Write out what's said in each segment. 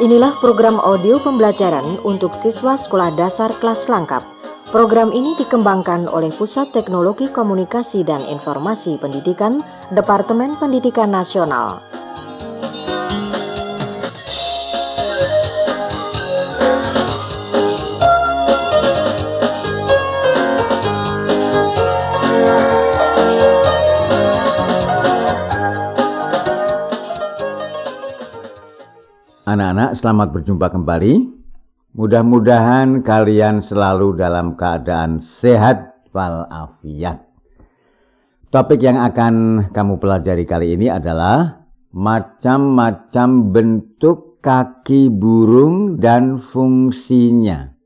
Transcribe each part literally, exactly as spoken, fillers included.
Inilah program audio pembelajaran untuk siswa sekolah dasar kelas lengkap. Program ini dikembangkan oleh Pusat Teknologi Komunikasi dan Informasi Pendidikan, Departemen Pendidikan Nasional. Anak-anak, selamat berjumpa kembali. Mudah-mudahan kalian selalu dalam keadaan sehat walafiat. Topik yang akan kamu pelajari kali ini adalah macam-macam bentuk kaki burung dan fungsinya.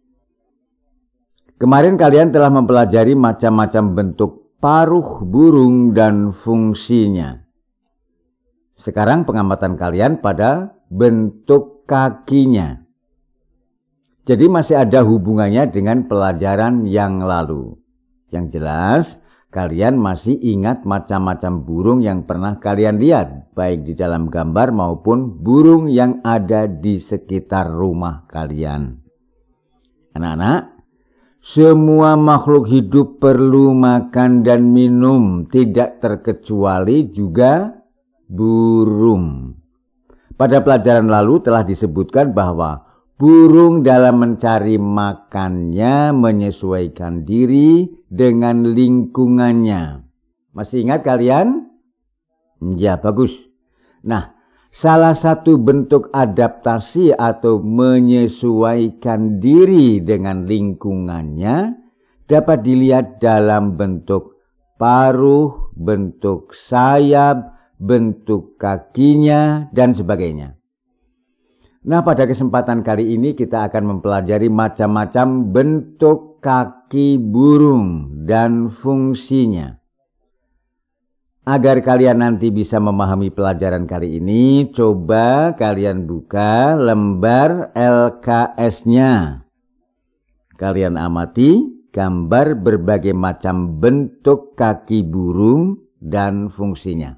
Kemarin kalian telah mempelajari macam-macam bentuk paruh burung dan fungsinya. Sekarang pengamatan kalian pada bentuk kakinya. Jadi masih ada hubungannya dengan pelajaran yang lalu. Yang jelas, kalian masih ingat macam-macam burung yang pernah kalian lihat, baik di dalam gambar maupun burung yang ada di sekitar rumah kalian. Anak-anak, semua makhluk hidup perlu makan dan minum, tidak terkecuali juga burung. Pada pelajaran lalu telah disebutkan bahwa burung dalam mencari makannya menyesuaikan diri dengan lingkungannya. Masih ingat kalian? Ya, bagus. Nah, salah satu bentuk adaptasi atau menyesuaikan diri dengan lingkungannya dapat dilihat dalam bentuk paruh, bentuk sayap, bentuk kakinya, dan sebagainya. Nah, pada kesempatan kali ini kita akan mempelajari macam-macam bentuk kaki burung dan fungsinya. Agar kalian nanti bisa memahami pelajaran kali ini, coba kalian buka lembar L K S-nya. Kalian amati gambar berbagai macam bentuk kaki burung dan fungsinya.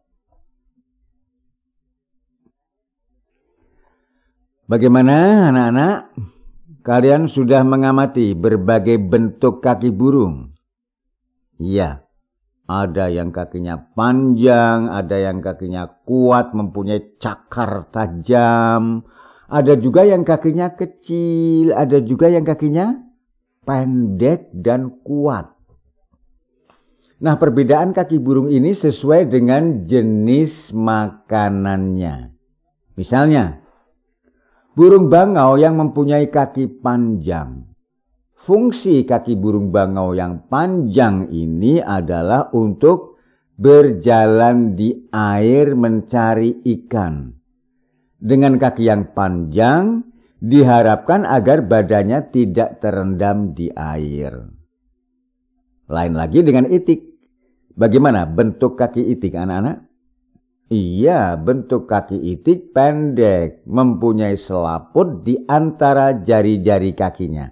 Bagaimana anak-anak? Kalian sudah mengamati berbagai bentuk kaki burung? Iya, ada yang kakinya panjang, ada yang kakinya kuat, mempunyai cakar tajam. Ada juga yang kakinya kecil, ada juga yang kakinya pendek dan kuat. Nah, perbedaan kaki burung ini sesuai dengan jenis makanannya. Misalnya, burung bangau yang mempunyai kaki panjang. Fungsi kaki burung bangau yang panjang ini adalah untuk berjalan di air mencari ikan. Dengan kaki yang panjang, diharapkan agar badannya tidak terendam di air. Lain lagi dengan itik. Bagaimana bentuk kaki itik, anak-anak? Iya, bentuk kaki itik pendek, mempunyai selaput di antara jari-jari kakinya.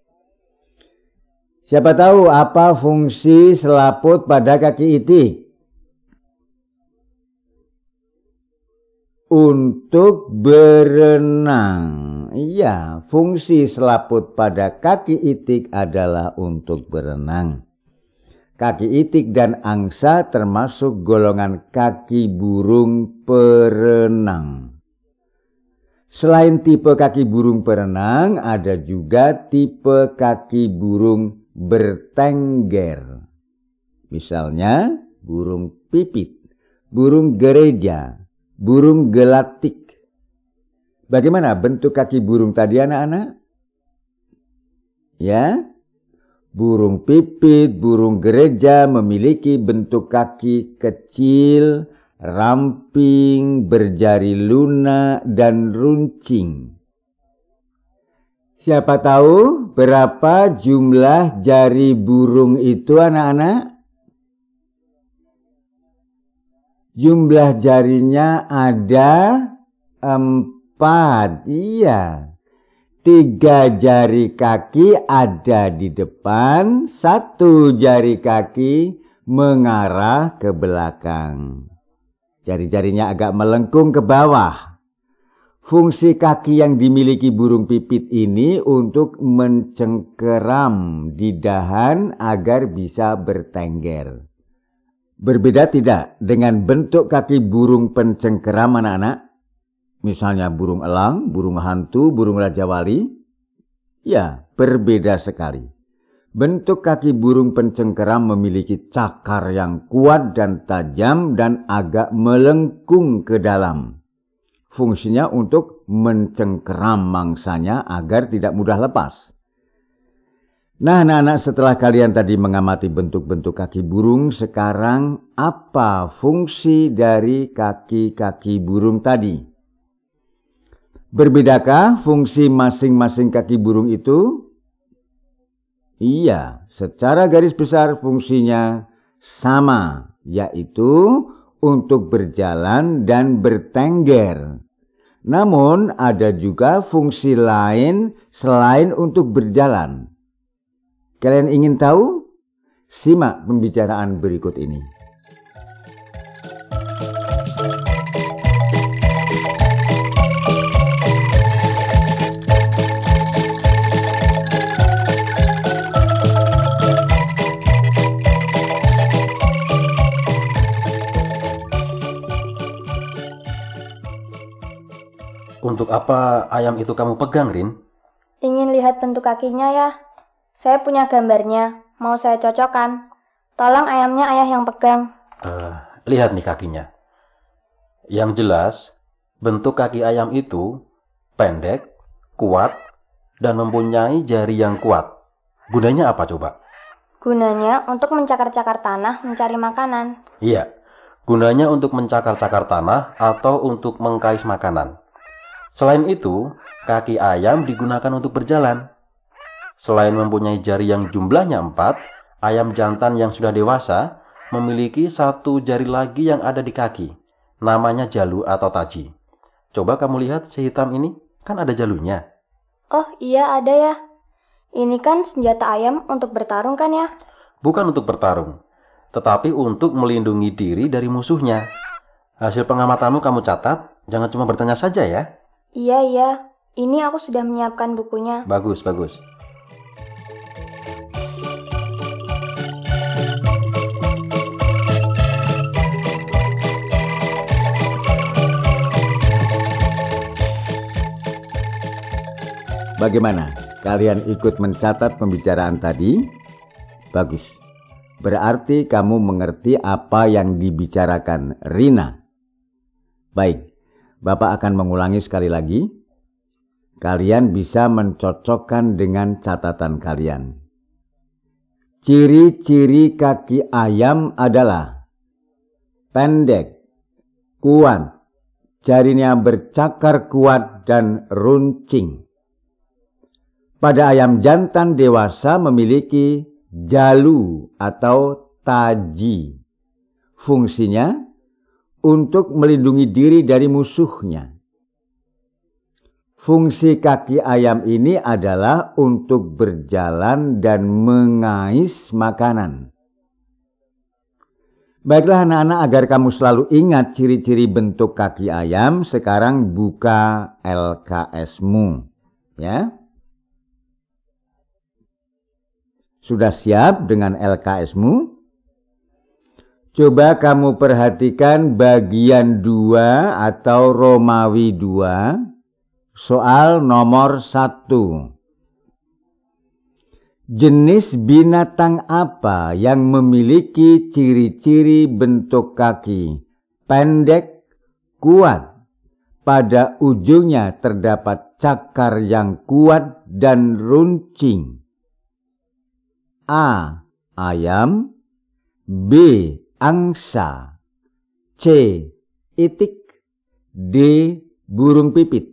Siapa tahu apa fungsi selaput pada kaki itik? Untuk berenang. Iya, fungsi selaput pada kaki itik adalah untuk berenang. Kaki itik dan angsa termasuk golongan kaki burung perenang. Selain tipe kaki burung perenang, ada juga tipe kaki burung bertengger. Misalnya, burung pipit, burung gereja, burung gelatik. Bagaimana bentuk kaki burung tadi, anak-anak? Ya? Burung pipit, burung gereja memiliki bentuk kaki kecil, ramping, berjari lunak, dan runcing. Siapa tahu berapa jumlah jari burung itu, anak-anak? Jumlah jarinya ada empat. Iya. Tiga jari kaki ada di depan, satu jari kaki mengarah ke belakang. Jari-jarinya agak melengkung ke bawah. Fungsi kaki yang dimiliki burung pipit ini untuk mencengkeram di dahan agar bisa bertengger. Berbeda tidak dengan bentuk kaki burung pencengkeram anak-anak? Misalnya burung elang, burung hantu, burung raja wali? Ya, berbeda sekali. Bentuk kaki burung pencengkeram memiliki cakar yang kuat dan tajam dan agak melengkung ke dalam. Fungsinya untuk mencengkeram mangsanya agar tidak mudah lepas. Nah, anak-anak, setelah kalian tadi mengamati bentuk-bentuk kaki burung, sekarang apa fungsi dari kaki-kaki burung tadi? Berbedakah fungsi masing-masing kaki burung itu? Iya, secara garis besar fungsinya sama, yaitu untuk berjalan dan bertengger. Namun ada juga fungsi lain selain untuk berjalan. Kalian ingin tahu? Simak pembicaraan berikut ini. Untuk apa ayam itu kamu pegang, Rin? Ingin lihat bentuk kakinya ya. Saya punya gambarnya. Mau saya cocokkan. Tolong ayamnya ayah yang pegang. Uh, lihat nih kakinya. Yang jelas, bentuk kaki ayam itu pendek, kuat, dan mempunyai jari yang kuat. Gunanya apa coba? Gunanya untuk mencakar-cakar tanah mencari makanan. Iya, gunanya untuk mencakar-cakar tanah atau untuk mengkais makanan. Selain itu, kaki ayam digunakan untuk berjalan. Selain mempunyai jari yang jumlahnya empat, ayam jantan yang sudah dewasa memiliki satu jari lagi yang ada di kaki. Namanya jalu atau taji. Coba kamu lihat si hitam ini, kan ada jalunya. Oh iya ada ya. Ini kan senjata ayam untuk bertarung kan ya? Bukan untuk bertarung, tetapi untuk melindungi diri dari musuhnya. Hasil pengamatanmu kamu catat, jangan cuma bertanya saja ya. Iya, iya. Ini aku sudah menyiapkan bukunya. Bagus, bagus. Bagaimana? Kalian ikut mencatat pembicaraan tadi? Bagus. Berarti kamu mengerti apa yang dibicarakan Rina. Baik. Bapak akan mengulangi sekali lagi. Kalian bisa mencocokkan dengan catatan kalian. Ciri-ciri kaki ayam adalah pendek, kuat, jarinya bercakar kuat dan runcing. Pada ayam jantan dewasa memiliki jalu atau taji. Fungsinya untuk melindungi diri dari musuhnya. Fungsi kaki ayam ini adalah untuk berjalan dan mengais makanan. Baiklah anak-anak, agar kamu selalu ingat ciri-ciri bentuk kaki ayam, sekarang buka L K S-mu. Ya. Sudah siap dengan L K S-mu? Coba kamu perhatikan bagian dua atau Romawi dua, soal nomor satu. Jenis binatang apa yang memiliki ciri-ciri bentuk kaki pendek, kuat, pada ujungnya terdapat cakar yang kuat dan runcing? A. Ayam. B. Angsa. C. Itik. D. Burung pipit.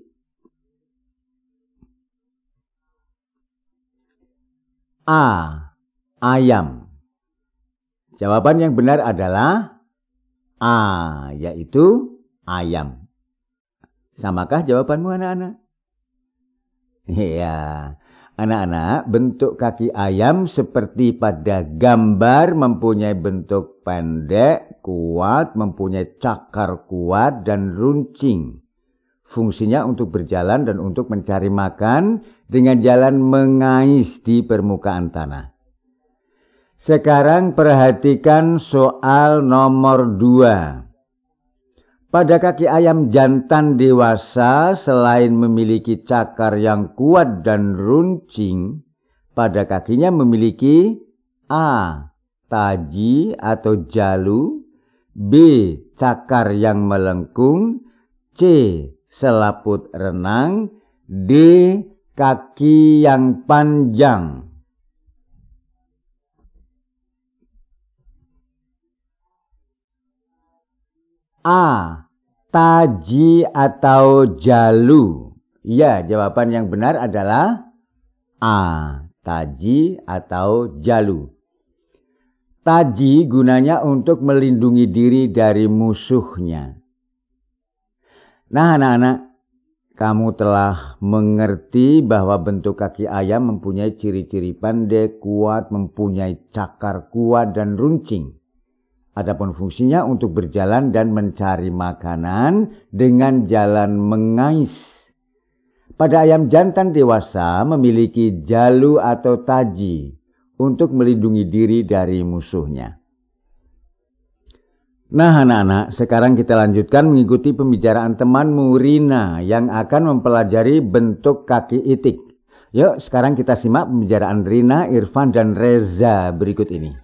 A. Ayam. Jawaban yang benar adalah A, yaitu ayam. Samakah jawabanmu anak-anak? Iya. Anak-anak, bentuk kaki ayam seperti pada gambar mempunyai bentuk pendek, kuat, mempunyai cakar kuat dan runcing. Fungsinya untuk berjalan dan untuk mencari makan dengan jalan mengais di permukaan tanah. Sekarang perhatikan soal nomor dua. Pada kaki ayam jantan dewasa, selain memiliki cakar yang kuat dan runcing, pada kakinya memiliki A. taji atau jalu, B. cakar yang melengkung, C. selaput renang, D. kaki yang panjang. A. taji atau jalu. Ya, jawaban yang benar adalah A. taji atau jalu. Taji gunanya untuk melindungi diri dari musuhnya. Nah, anak-anak, kamu telah mengerti bahwa bentuk kaki ayam mempunyai ciri-ciri pendek, kuat, mempunyai cakar kuat dan runcing. Adapun fungsinya untuk berjalan dan mencari makanan dengan jalan mengais. Pada ayam jantan dewasa memiliki jalu atau taji untuk melindungi diri dari musuhnya. Nah anak-anak, sekarang kita lanjutkan mengikuti pembicaraan temanmu Rina yang akan mempelajari bentuk kaki itik. Yuk sekarang kita simak pembicaraan Rina, Irfan dan Reza berikut ini.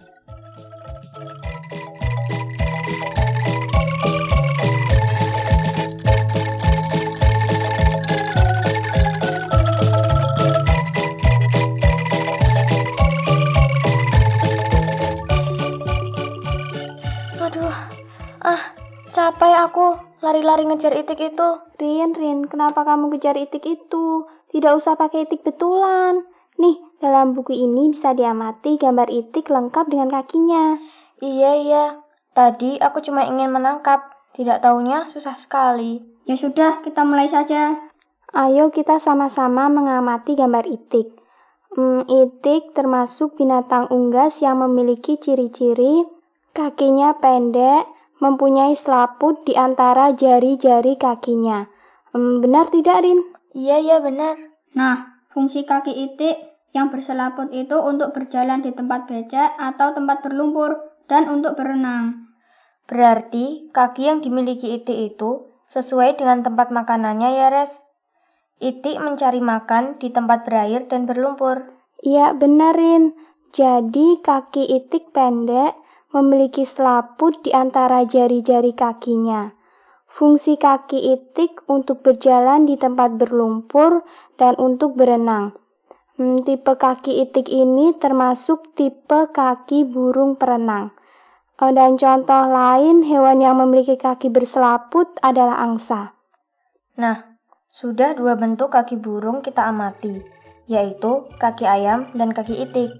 Capek aku lari-lari ngejar itik itu. Rin, Rin, kenapa kamu kejar itik itu? Tidak usah pakai itik betulan. Nih, dalam buku ini bisa diamati gambar itik lengkap dengan kakinya. Iya, iya. Tadi aku cuma ingin menangkap. Tidak taunya susah sekali. Ya sudah, kita mulai saja. Ayo kita sama-sama mengamati gambar itik. Hmm, itik termasuk binatang unggas yang memiliki ciri-ciri kakinya pendek, mempunyai selaput di antara jari-jari kakinya. Hmm, benar tidak, Rin? Iya, iya benar. Nah, fungsi kaki itik yang berselaput itu untuk berjalan di tempat becek atau tempat berlumpur dan untuk berenang. Berarti kaki yang dimiliki itik itu sesuai dengan tempat makanannya ya, Res? Itik mencari makan di tempat berair dan berlumpur. Iya, benar, Rin. Jadi kaki itik pendek memiliki selaput di antara jari-jari kakinya. Fungsi kaki itik untuk berjalan di tempat berlumpur dan untuk berenang. Hmm, tipe kaki itik ini termasuk tipe kaki burung perenang. Dan contoh lain hewan yang memiliki kaki berselaput adalah angsa. Nah, sudah dua bentuk kaki burung kita amati, yaitu kaki ayam dan kaki itik.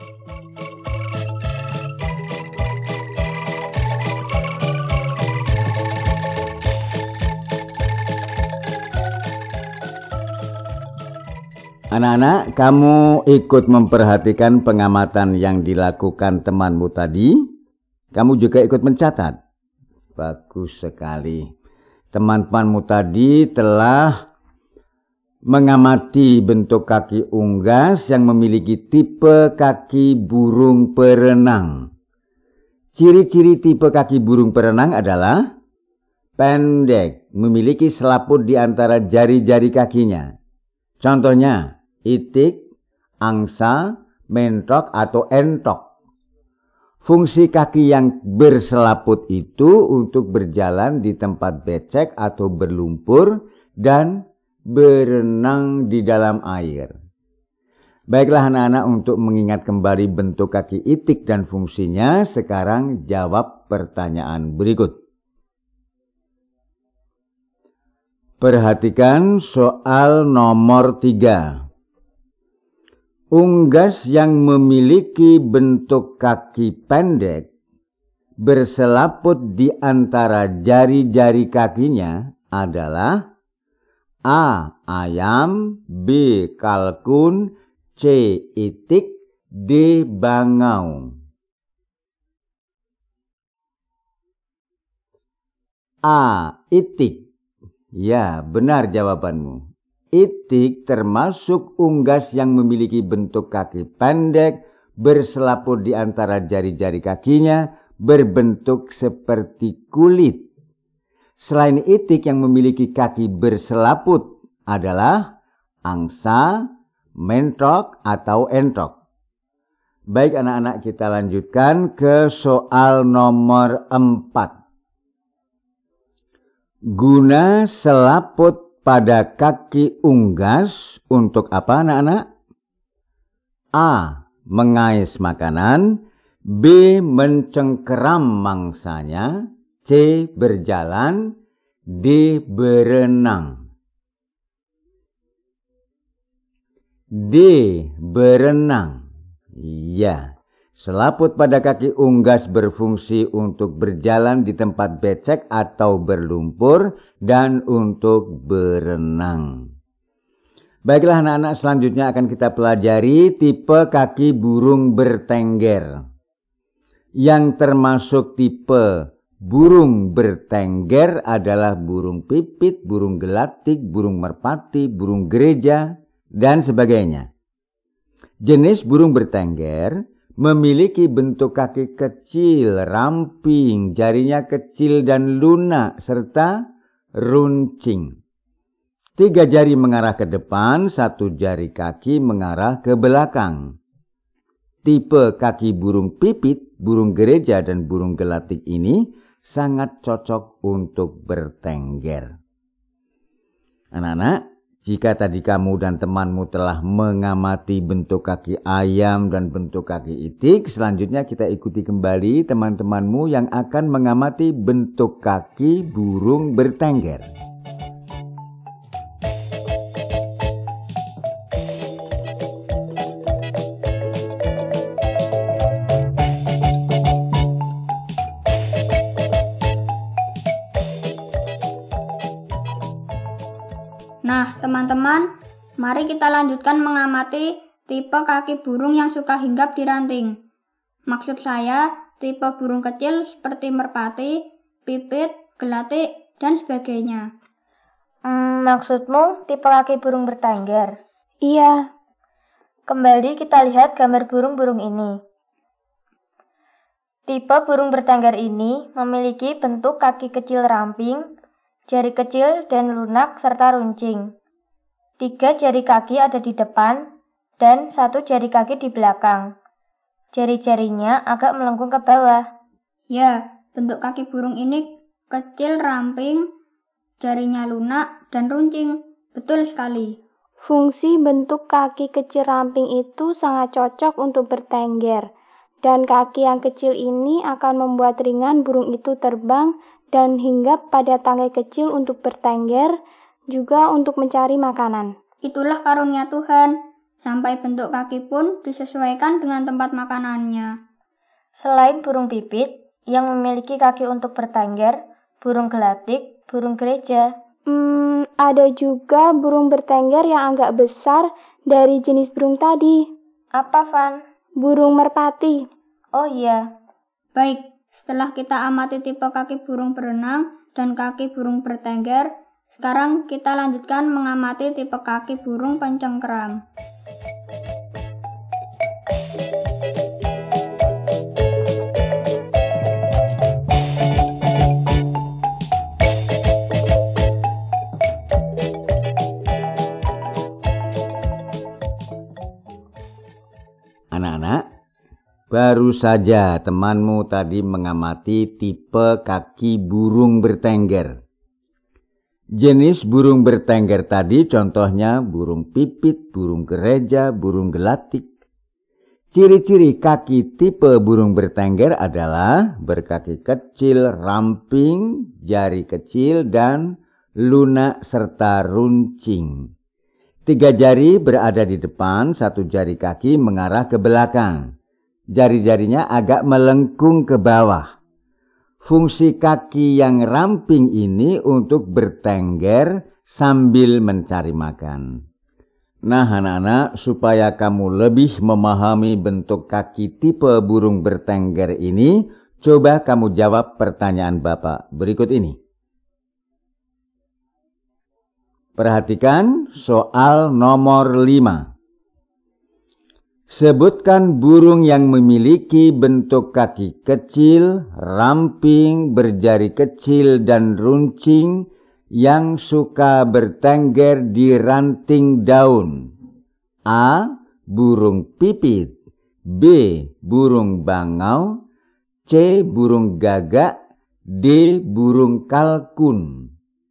Anak-anak, kamu ikut memperhatikan pengamatan yang dilakukan temanmu tadi. Kamu juga ikut mencatat. Bagus sekali. Teman-temanmu tadi telah mengamati bentuk kaki unggas yang memiliki tipe kaki burung perenang. Ciri-ciri tipe kaki burung perenang adalah pendek, memiliki selaput di antara jari-jari kakinya. Contohnya, itik, angsa, mentok atau entok. Fungsi kaki yang berselaput itu untuk berjalan di tempat becek atau berlumpur dan berenang di dalam air. Baiklah anak-anak, untuk mengingat kembali bentuk kaki itik dan fungsinya, sekarang jawab pertanyaan berikut. Perhatikan soal nomor tiga. Unggas yang memiliki bentuk kaki pendek berselaput di antara jari-jari kakinya adalah A. ayam, B. kalkun, C. itik, D. bangau. A. itik. Ya, benar jawabanmu. Itik termasuk unggas yang memiliki bentuk kaki pendek, berselaput di antara jari-jari kakinya, berbentuk seperti kulit. Selain itik yang memiliki kaki berselaput adalah angsa, mentok, atau entok. Baik anak-anak, kita lanjutkan ke soal nomor empat. Guna selaput pada kaki unggas untuk apa anak-anak? A. Mengais makanan. B. Mencengkeram mangsanya. C. Berjalan. D. Berenang. D. Berenang. Iya. Selaput pada kaki unggas berfungsi untuk berjalan di tempat becek atau berlumpur dan untuk berenang. Baiklah anak-anak, selanjutnya akan kita pelajari tipe kaki burung bertengger. Yang termasuk tipe burung bertengger adalah burung pipit, burung gelatik, burung merpati, burung gereja, dan sebagainya. Jenis burung bertengger memiliki bentuk kaki kecil, ramping, jarinya kecil dan lunak, serta runcing. Tiga jari mengarah ke depan, satu jari kaki mengarah ke belakang. Tipe kaki burung pipit, burung gereja, dan burung gelatik ini sangat cocok untuk bertengger. Anak-anak, jika tadi kamu dan temanmu telah mengamati bentuk kaki ayam dan bentuk kaki itik, selanjutnya kita ikuti kembali teman-temanmu yang akan mengamati bentuk kaki burung bertengger. Nah, teman-teman, mari kita lanjutkan mengamati tipe kaki burung yang suka hinggap di ranting. Maksud saya, tipe burung kecil seperti merpati, pipit, gelatik, dan sebagainya. Hmm, maksudmu tipe kaki burung bertengger? Iya. Kembali kita lihat gambar burung-burung ini. Tipe burung bertengger ini memiliki bentuk kaki kecil ramping, jari kecil dan lunak serta runcing. Tiga jari kaki ada di depan dan satu jari kaki di belakang. Jari-jarinya agak melengkung ke bawah. Ya, bentuk kaki burung ini kecil, ramping, jarinya lunak dan runcing. Betul sekali. Fungsi bentuk kaki kecil ramping itu sangat cocok untuk bertengger. Dan kaki yang kecil ini akan membuat ringan burung itu terbang dan hinggap pada tangkai kecil untuk bertengger, juga untuk mencari makanan. Itulah karunia Tuhan, sampai bentuk kaki pun disesuaikan dengan tempat makanannya. Selain burung pipit, yang memiliki kaki untuk bertengger, burung gelatik, burung gereja. Hmm, ada juga burung bertengger yang agak besar dari jenis burung tadi. Apa, Van? Burung merpati. Oh iya. Baik. Setelah kita amati tipe kaki burung berenang dan kaki burung bertengger, sekarang kita lanjutkan mengamati tipe kaki burung pencengkeram. Anak-anak, baru saja temanmu tadi mengamati tipe kaki burung bertengger. Jenis burung bertengger tadi contohnya burung pipit, burung gereja, burung gelatik. Ciri-ciri kaki tipe burung bertengger adalah berkaki kecil, ramping, jari kecil, dan lunak serta runcing. Tiga jari berada di depan, satu jari kaki mengarah ke belakang. Jari-jarinya agak melengkung ke bawah. Fungsi kaki yang ramping ini untuk bertengger sambil mencari makan. Nah anak-anak, supaya kamu lebih memahami bentuk kaki tipe burung bertengger ini, coba kamu jawab pertanyaan Bapak berikut ini. Perhatikan soal nomor lima. Sebutkan burung yang memiliki bentuk kaki kecil, ramping, berjari kecil, dan runcing yang suka bertengger di ranting daun. A. Burung pipit. B. Burung bangau. C. Burung gagak. D. Burung kalkun.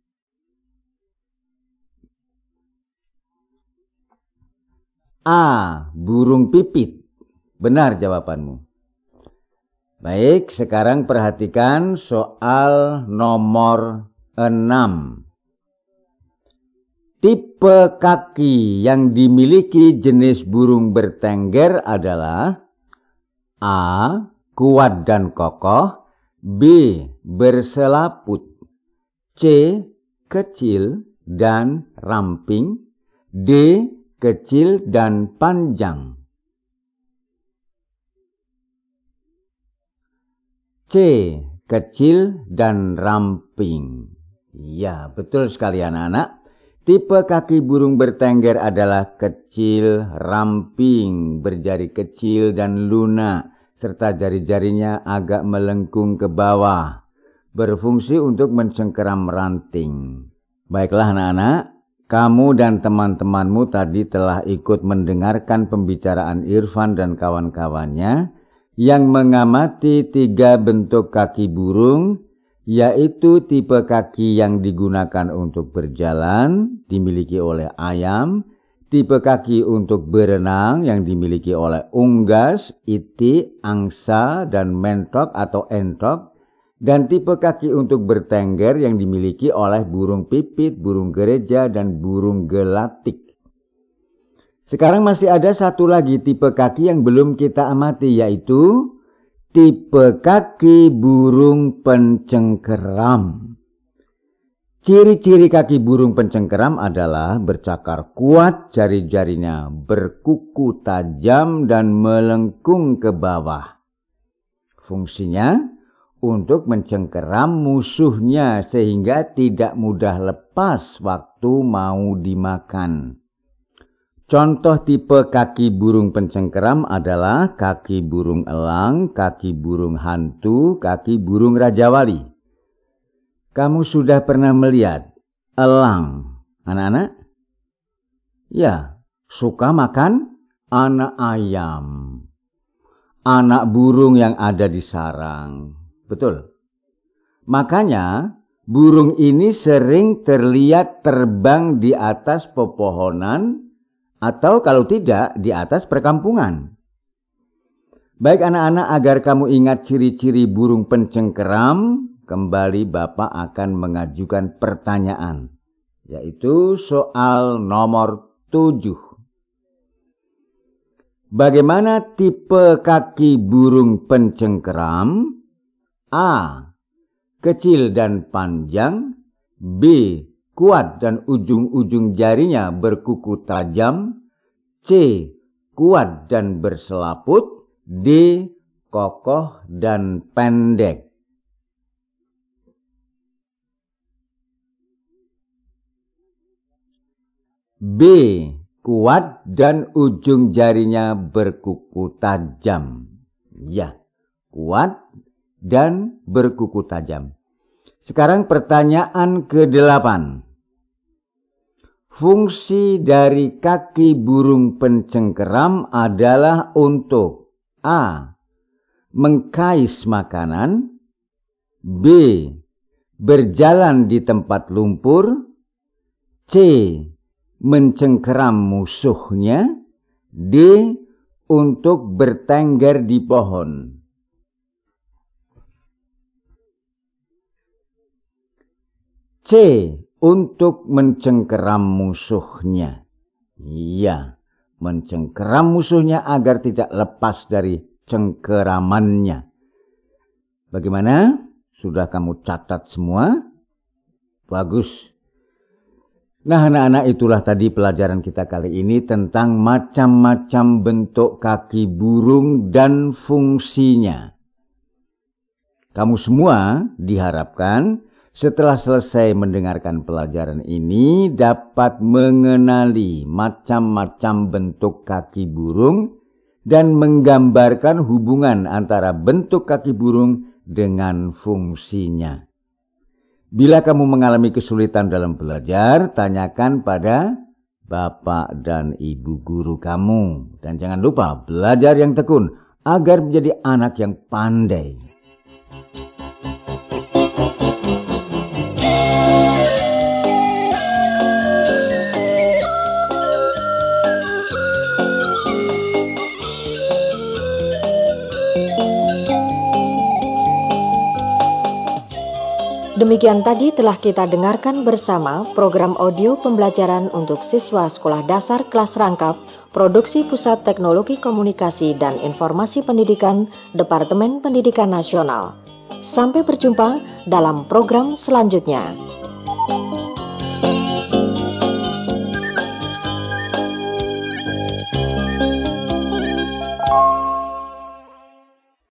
A. Burung pipit. Benar jawabanmu. Baik, sekarang perhatikan soal nomor enam. Tipe kaki yang dimiliki jenis burung bertengger adalah A. Kuat dan kokoh. B. Berselaput. C. Kecil dan ramping. D. Kecil dan panjang. C. Kecil dan ramping. Ya, betul sekali anak-anak. Tipe kaki burung bertengger adalah kecil, ramping, berjari kecil dan lunak, serta jari-jarinya agak melengkung ke bawah, berfungsi untuk mencengkeram ranting. Baiklah anak-anak, kamu dan teman-temanmu tadi telah ikut mendengarkan pembicaraan Irfan dan kawan-kawannya yang mengamati tiga bentuk kaki burung, yaitu tipe kaki yang digunakan untuk berjalan, dimiliki oleh ayam, tipe kaki untuk berenang yang dimiliki oleh unggas, itik, angsa, dan mentok atau entok, dan tipe kaki untuk bertengger yang dimiliki oleh burung pipit, burung gereja, dan burung gelatik. Sekarang masih ada satu lagi tipe kaki yang belum kita amati, yaitu tipe kaki burung pencengkeram. Ciri-ciri kaki burung pencengkeram adalah bercakar kuat, jari-jarinya berkuku tajam dan melengkung ke bawah. Fungsinya untuk mencengkeram musuhnya sehingga tidak mudah lepas waktu mau dimakan. Contoh tipe kaki burung pencengkeram adalah kaki burung elang, kaki burung hantu, kaki burung raja wali. Kamu sudah pernah melihat elang, anak-anak? Ya, suka makan anak ayam, anak burung yang ada di sarang. Betul. Makanya burung ini sering terlihat terbang di atas pepohonan atau kalau tidak di atas perkampungan. Baik anak-anak, agar kamu ingat ciri-ciri burung pencengkeram, kembali Bapak akan mengajukan pertanyaan, yaitu soal nomor tujuh. Bagaimana tipe kaki burung pencengkeram? A. Kecil dan panjang. B. Kuat dan ujung-ujung jarinya berkuku tajam. C. Kuat dan berselaput. D. Kokoh dan pendek. B. Kuat dan ujung jarinya berkuku tajam. Ya, kuat dan berkuku tajam. Sekarang pertanyaan kedelapan. Fungsi dari kaki burung pencengkeram adalah untuk A. Mengkais makanan. B. Berjalan di tempat lumpur. C. Mencengkeram musuhnya. D. Untuk bertengger di pohon. C. Untuk mencengkeram musuhnya. Iya, mencengkeram musuhnya agar tidak lepas dari cengkeramannya. Bagaimana? Sudah kamu catat semua? Bagus. Nah anak-anak, itulah tadi pelajaran kita kali ini tentang macam-macam bentuk kaki burung dan fungsinya. Kamu semua diharapkan Setelah selesai mendengarkan pelajaran ini, dapat mengenali macam-macam bentuk kaki burung dan menggambarkan hubungan antara bentuk kaki burung dengan fungsinya. Bila kamu mengalami kesulitan dalam belajar, tanyakan pada bapak dan ibu guru kamu. Dan jangan lupa belajar yang tekun agar menjadi anak yang pandai. Demikian tadi telah kita dengarkan bersama program audio pembelajaran untuk siswa sekolah dasar kelas rangkap, produksi Pusat Teknologi Komunikasi dan Informasi Pendidikan, Departemen Pendidikan Nasional. Sampai berjumpa dalam program selanjutnya.